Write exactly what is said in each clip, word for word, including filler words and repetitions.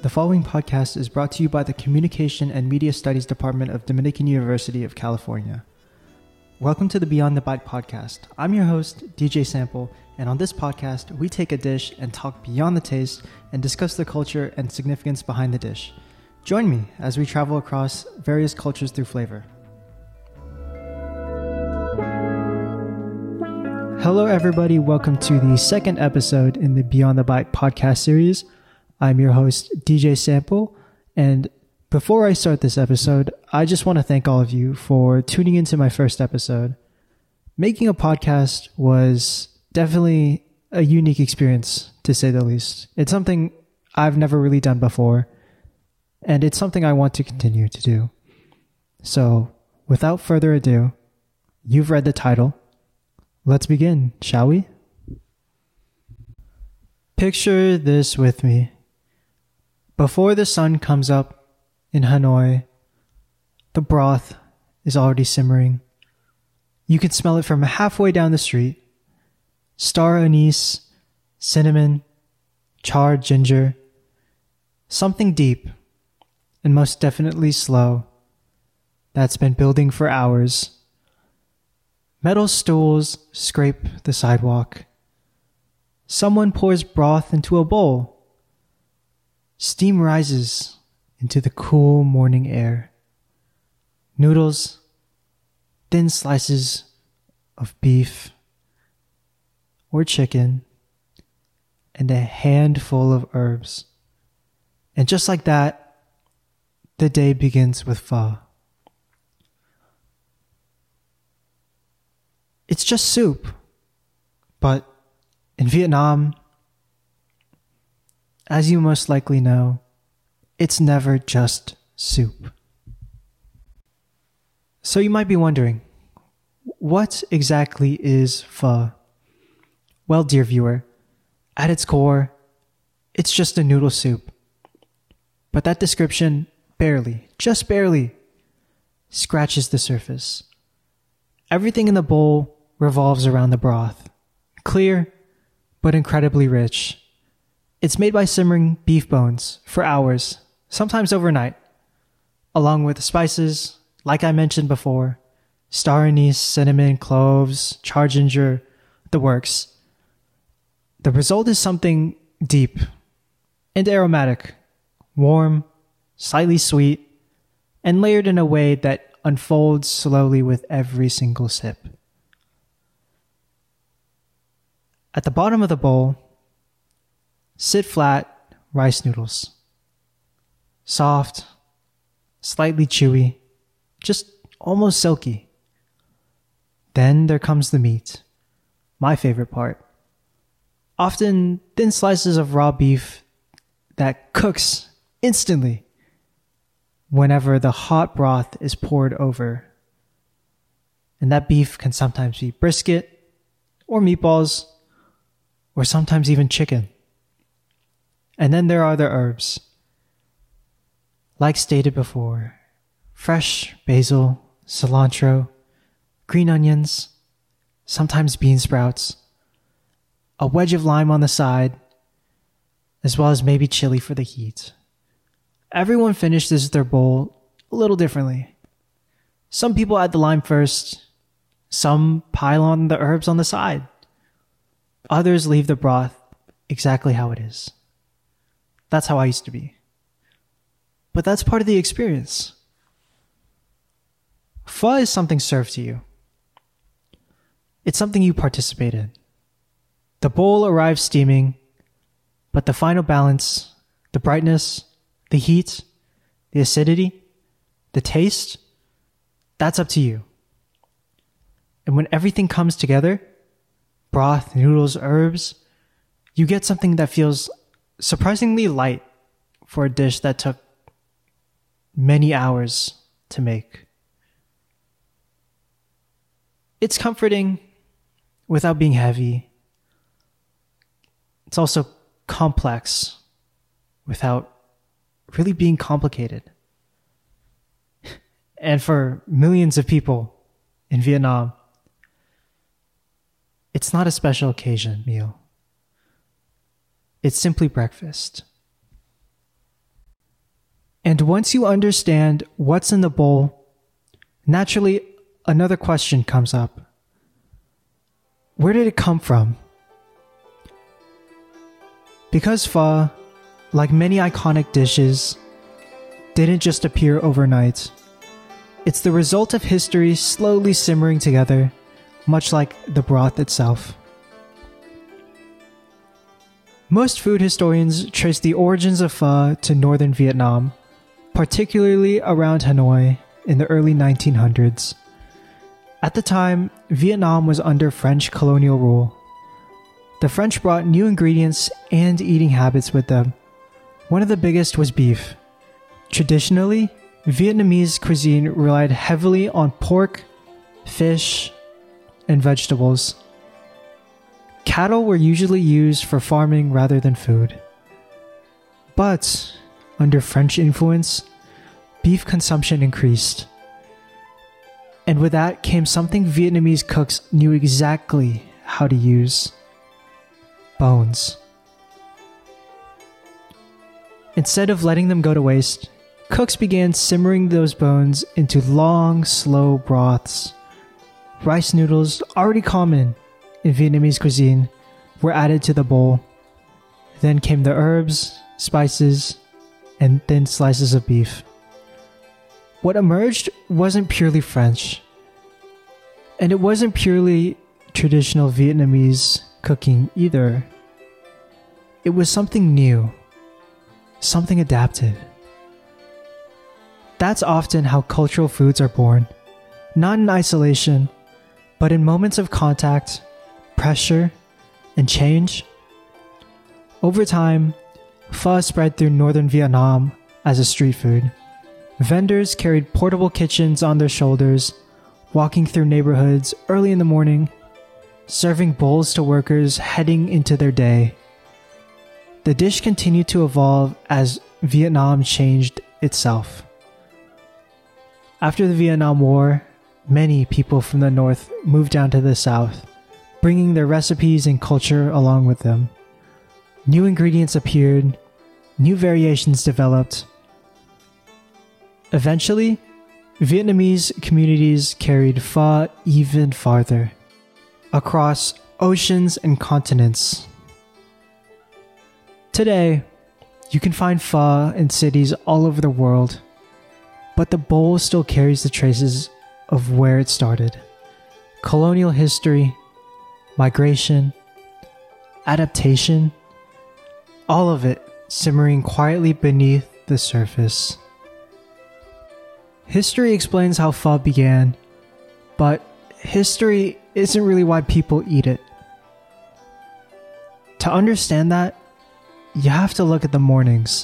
The following podcast is brought to you by the Communication and Media Studies Department of Dominican University of California. Welcome to the Beyond the Bite podcast. I'm your host, D J Sample, and on this podcast, we take a dish and talk beyond the taste and discuss the culture and significance behind the dish. Join me as we travel across various cultures through flavor. Hello, everybody. Welcome to the second episode in the Beyond the Bite podcast series. I'm your host, D J Sample, and before I start this episode, I just want to thank all of you for tuning into my first episode. Making a podcast was definitely a unique experience, to say the least. It's something I've never really done before, and it's something I want to continue to do. So, without further ado, you've read the title. Let's begin, shall we? Picture this with me. Before the sun comes up in Hanoi, the broth is already simmering. You can smell it from halfway down the street. Star anise, cinnamon, charred ginger, something deep and most definitely slow that's been building for hours. Metal stools scrape the sidewalk. Someone pours broth into a bowl. Steam rises into the cool morning air. Noodles, thin slices of beef or chicken, and a handful of herbs. And just like that, the day begins with pho. It's just soup, but in Vietnam, as you most likely know, it's never just soup. So you might be wondering, what exactly is pho? Well, dear viewer, at its core, it's just a noodle soup. But that description barely, just barely, scratches the surface. Everything in the bowl revolves around the broth. Clear, but incredibly rich. It's made by simmering beef bones for hours, sometimes overnight, along with spices, like I mentioned before, star anise, cinnamon, cloves, charred ginger, the works. The result is something deep and aromatic, warm, slightly sweet, and layered in a way that unfolds slowly with every single sip. At the bottom of the bowl, sit flat rice noodles. Soft, slightly chewy, just almost silky. Then there comes the meat, my favorite part. Often thin slices of raw beef that cooks instantly whenever the hot broth is poured over. And that beef can sometimes be brisket or meatballs or sometimes even chicken. And then there are the herbs. Like stated before, fresh basil, cilantro, green onions, sometimes bean sprouts, a wedge of lime on the side, as well as maybe chili for the heat. Everyone finishes their bowl a little differently. Some people add the lime first, some pile on the herbs on the side. Others leave the broth exactly how it is. That's how I used to be. But that's part of the experience. Pho is something served to you. It's something you participate in. The bowl arrives steaming, but the final balance, the brightness, the heat, the acidity, the taste, that's up to you. And when everything comes together, broth, noodles, herbs, you get something that feels surprisingly light for a dish that took many hours to make. It's comforting without being heavy. It's also complex without really being complicated. And for millions of people in Vietnam, it's not a special occasion meal. It's simply breakfast. And once you understand what's in the bowl, naturally another question comes up. Where did it come from? Because pho, like many iconic dishes, didn't just appear overnight. It's the result of history slowly simmering together, much like the broth itself. Most food historians trace the origins of pho to northern Vietnam, particularly around Hanoi in the early nineteen hundreds. At the time, Vietnam was under French colonial rule. The French brought new ingredients and eating habits with them. One of the biggest was beef. Traditionally, Vietnamese cuisine relied heavily on pork, fish, and vegetables. Cattle were usually used for farming rather than food. But, under French influence, beef consumption increased. And with that came something Vietnamese cooks knew exactly how to use: bones. Instead of letting them go to waste, cooks began simmering those bones into long, slow broths. Rice noodles, already common in Vietnamese cuisine, were added to the bowl. Then came the herbs, spices, and thin slices of beef. What emerged wasn't purely French, and it wasn't purely traditional Vietnamese cooking either. It was something new, something adapted. That's often how cultural foods are born, not in isolation, but in moments of contact, pressure, and change. Over time, pho spread through northern Vietnam as a street food. Vendors carried portable kitchens on their shoulders, walking through neighborhoods early in the morning, serving bowls to workers heading into their day. The dish continued to evolve as Vietnam changed itself. After the Vietnam War, many people from the north moved down to the south, bringing their recipes and culture along with them. New ingredients appeared, new variations developed. Eventually, Vietnamese communities carried pho even farther, across oceans and continents. Today, you can find pho in cities all over the world, but the bowl still carries the traces of where it started. Colonial history, migration, adaptation, all of it simmering quietly beneath the surface. History explains how pho began, but history isn't really why people eat it. To understand that, you have to look at the mornings.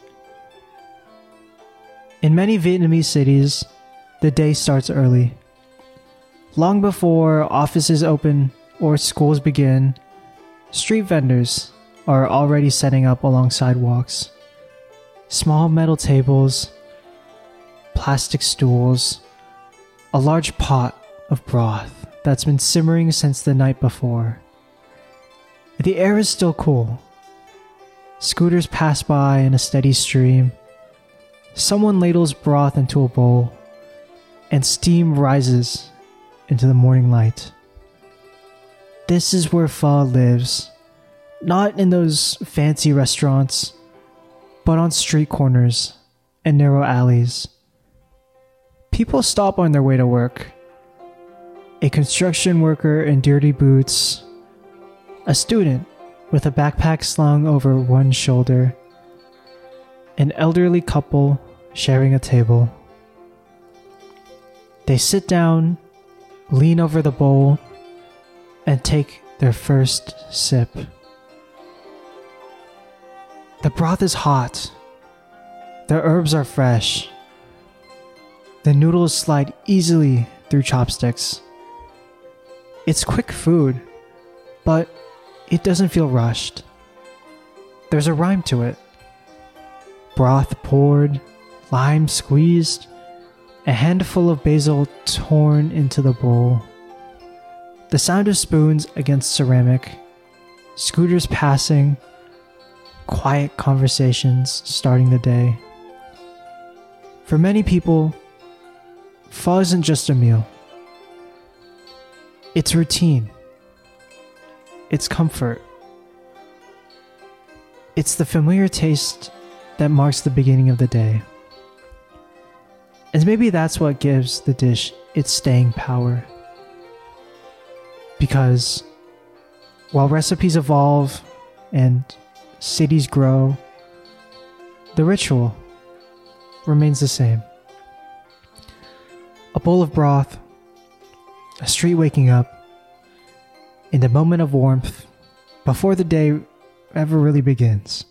In many Vietnamese cities, the day starts early. Long before offices open or schools begin, street vendors are already setting up along sidewalks. Small metal tables, plastic stools, a large pot of broth that's been simmering since the night before. The air is still cool. Scooters pass by in a steady stream. Someone ladles broth into a bowl, and steam rises into the morning light. This is where pho lives, not in those fancy restaurants, but on street corners and narrow alleys. People stop on their way to work. A construction worker in dirty boots, a student with a backpack slung over one shoulder, an elderly couple sharing a table. They sit down, lean over the bowl, and take their first sip. The broth is hot. The herbs are fresh. The noodles slide easily through chopsticks. It's quick food, but it doesn't feel rushed. There's a rhyme to it. Broth poured, lime squeezed, a handful of basil torn into the bowl. The sound of spoons against ceramic, scooters passing, quiet conversations starting the day. For many people, pho isn't just a meal. It's routine. It's comfort. It's the familiar taste that marks the beginning of the day. And maybe that's what gives the dish its staying power. Because while recipes evolve and cities grow, the ritual remains the same. A bowl of broth, a street waking up, and a moment of warmth before the day ever really begins.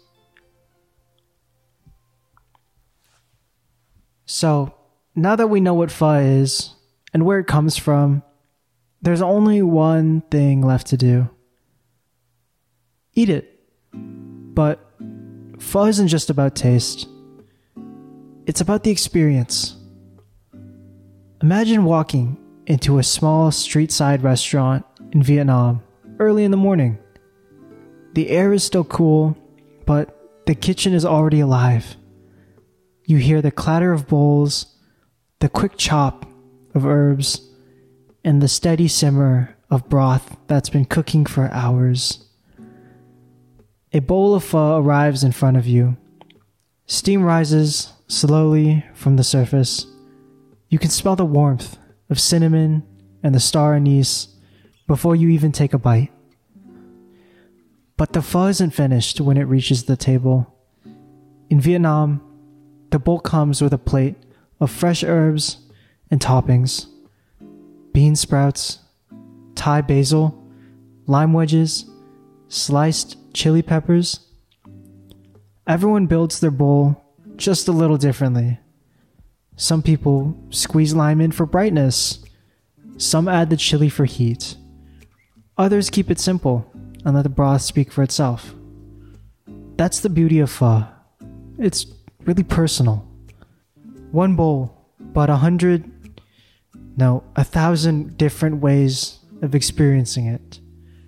So, now that we know what pho is and where it comes from, there's only one thing left to do. Eat it. But pho isn't just about taste. It's about the experience. Imagine walking into a small street-side restaurant in Vietnam early in the morning. The air is still cool, but the kitchen is already alive. You hear the clatter of bowls, the quick chop of herbs, and the steady simmer of broth that's been cooking for hours. A bowl of pho arrives in front of you. Steam rises slowly from the surface. You can smell the warmth of cinnamon and the star anise before you even take a bite. But the pho isn't finished when it reaches the table. In Vietnam, the bowl comes with a plate of fresh herbs and toppings. Bean sprouts, Thai basil, lime wedges, sliced chili peppers. Everyone builds their bowl just a little differently. Some people squeeze lime in for brightness. Some add the chili for heat. Others keep it simple and let the broth speak for itself. That's the beauty of pho. It's really personal. One bowl, but a hundred, no, a thousand different ways of experiencing it.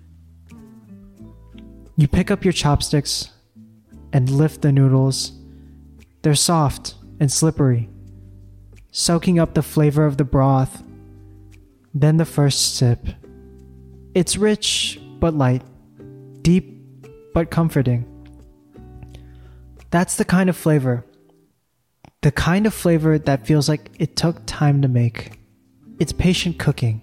You pick up your chopsticks and lift the noodles. They're soft and slippery, soaking up the flavor of the broth. Then the first sip. It's rich but light, deep but comforting. That's the kind of flavor. The kind of flavor that feels like it took time to make. It's patient cooking.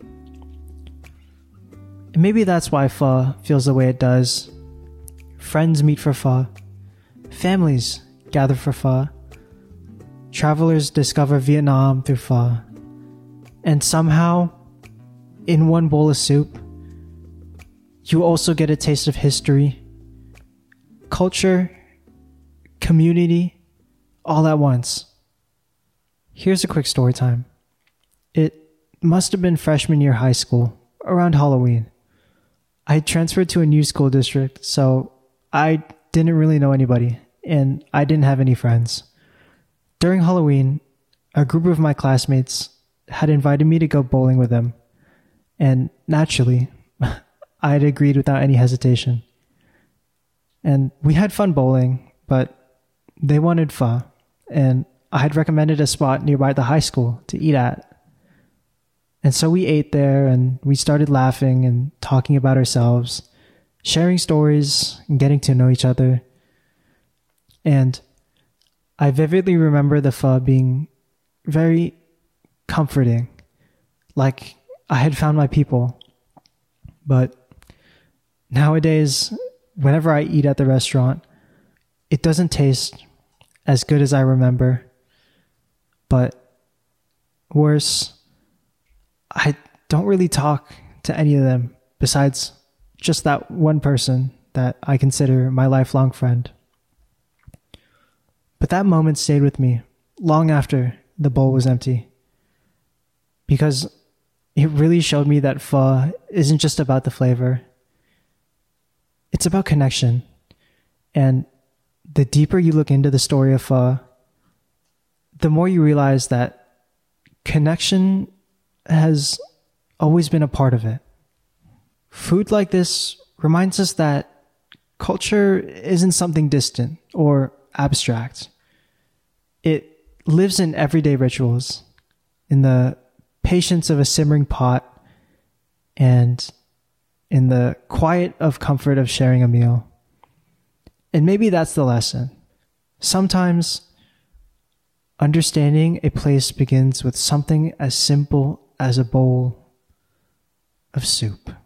And maybe that's why pho feels the way it does. Friends meet for pho. Families gather for pho. Travelers discover Vietnam through pho. And somehow, in one bowl of soup, you also get a taste of history, culture, community, all at once. Here's a quick story time. It must have been freshman year high school, around Halloween. I had transferred to a new school district, so I didn't really know anybody, and I didn't have any friends. During Halloween, a group of my classmates had invited me to go bowling with them, and naturally, I had agreed without any hesitation. And we had fun bowling, but they wanted pho, and I had recommended a spot nearby the high school to eat at. And so we ate there, and we started laughing and talking about ourselves, sharing stories and getting to know each other. And I vividly remember the pho being very comforting, like I had found my people. But nowadays, whenever I eat at the restaurant, it doesn't taste as good as I remember. But worse, I don't really talk to any of them besides just that one person that I consider my lifelong friend. But that moment stayed with me long after the bowl was empty, because it really showed me that pho isn't just about the flavor. It's about connection. And the deeper you look into the story of pho, the more you realize that connection has always been a part of it. Food like this reminds us that culture isn't something distant or abstract. It lives in everyday rituals, in the patience of a simmering pot, and in the quiet of comfort of sharing a meal. And maybe that's the lesson. Sometimes understanding a place begins with something as simple as a bowl of soup.